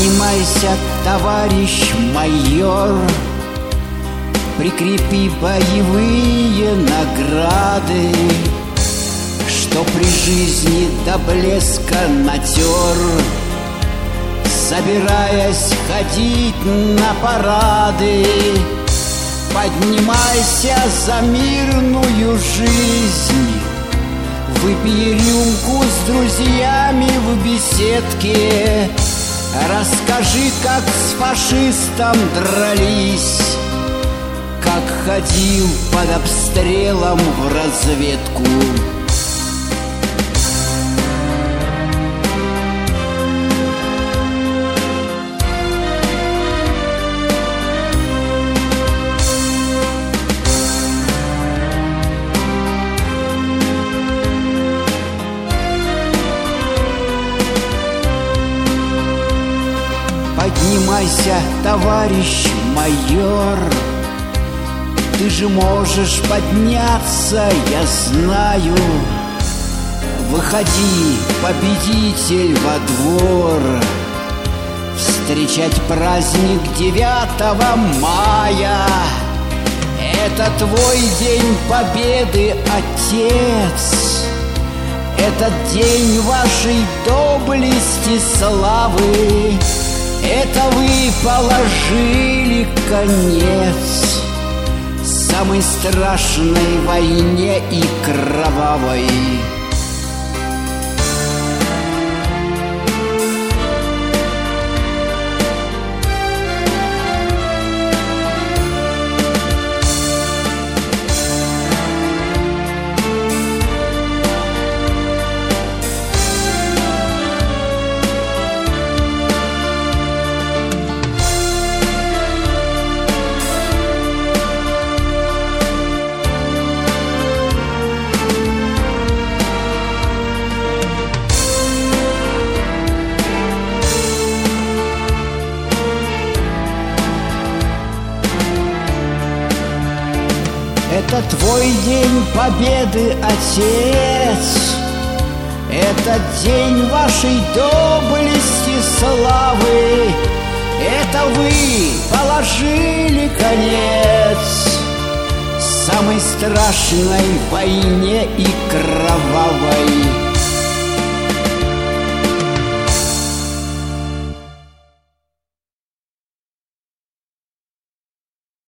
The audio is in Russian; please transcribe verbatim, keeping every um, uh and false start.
Поднимайся, товарищ майор, прикрепи боевые награды, что при жизни до блеска натер, собираясь ходить на парады. Поднимайся за мирную жизнь, выпей рюмку с друзьями в беседке, расскажи, как с фашистом дрались, как ходил под обстрелом в разведку. Поднимайся, товарищ майор, ты же можешь подняться, я знаю. Выходи, победитель, во двор, встречать праздник девятого мая. Это твой день победы, отец, этот день вашей доблести, славы. Это вы положили конец самой страшной войне и кровавой. Это твой день победы, отец, это день вашей доблести, славы. Это вы положили конец самой страшной войне и кровавой.